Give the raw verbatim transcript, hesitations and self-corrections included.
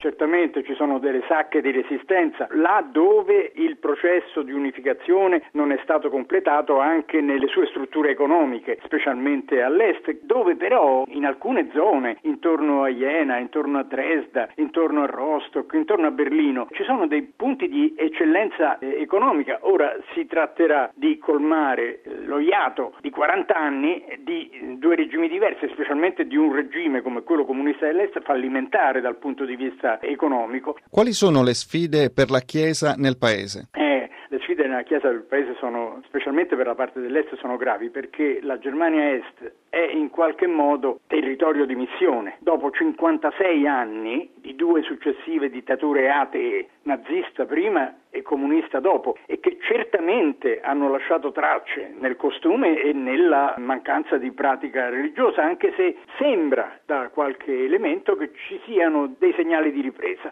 certamente ci sono delle sacche di resistenza, là dove il processo di unificazione non è stato completato anche nelle sue strutture economiche, specialmente all'est, dove però in alcune zone, intorno a Jena, intorno a Dresda, intorno a Rostock, intorno a Berlino, ci sono dei punti di eccellenza eh, economica. Ora si tratterà di colmare lo iato di quaranta anni di due regimi diversi, specialmente di un regime come quello comunista dell'est fallimentare dal punto di vista economico. Quali sono le sfide per la Chiesa nel paese? Eh, le sfide nella Chiesa del paese sono, specialmente per la parte dell'est, sono gravi, perché la Germania Est è in qualche modo territorio di missione. Dopo cinquantasei anni di due successive dittature atee, nazista prima e comunista dopo, e che certamente hanno lasciato tracce nel costume e nella mancanza di pratica religiosa, anche se sembra da qualche elemento che ci siano dei segnali di ripresa.